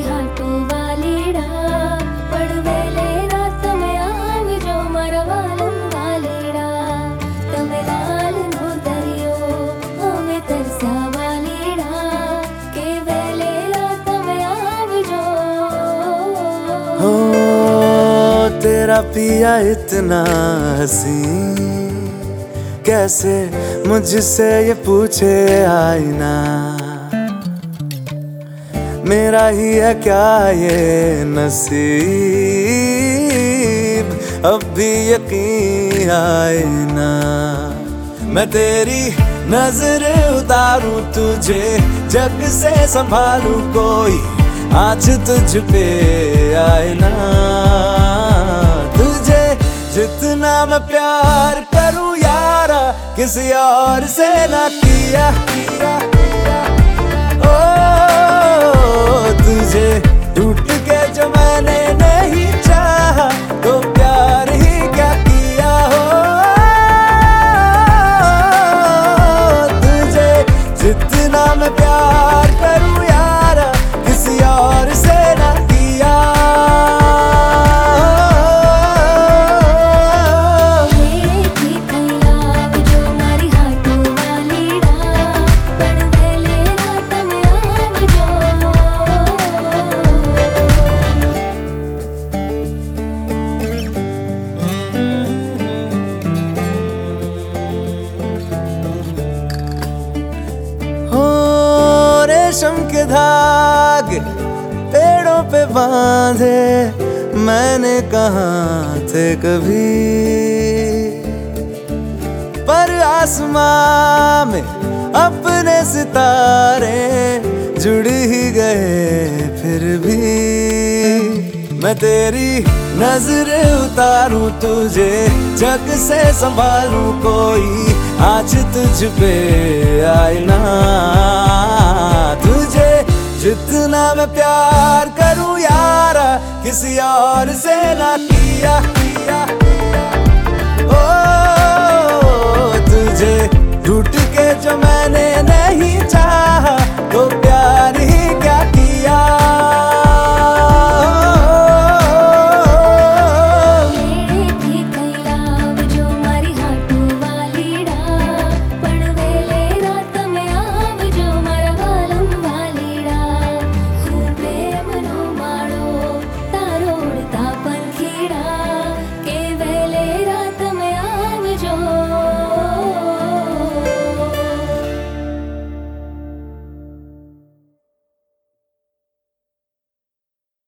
हाटू वालीड़ा पड़वेले रात में आव जो मरवालम वालीड़ा तमे लाल नो दरियो हमें तरसा वालीड़ा के वेले रात में आव जो हो तेरा पिया इतना हसीन कैसे मुझसे ये पूछे आईना मेरा ही है क्या ये नसीब अब भी यकीन आए ना मैं तेरी नजर उतारूं तुझे जग से संभालूं कोई आज तुझ पे आए ना तुझे जितना मैं प्यार करूं यारा किसी और से ना किया तुझे टूट के जो मैंने नहीं चाहा तो प्यार ही क्या किया हो तुझे जितना मैं प्यार करूं यारा किसी और से ना किया रेशम के धागे पेड़ों पे बांधे मैंने कहाँ थे कभी पर आसमां में अपने सितारे जुड़ ही गए फिर भी मैं तेरी नजर उतारूं तुझे जग से संभालूं कोई आज तुझ पे आए ना तुझे जितना मैं प्यार करूं यारा किसी और से ना किया ओ तुझे टूट के जो मैंने नहीं चाहा तो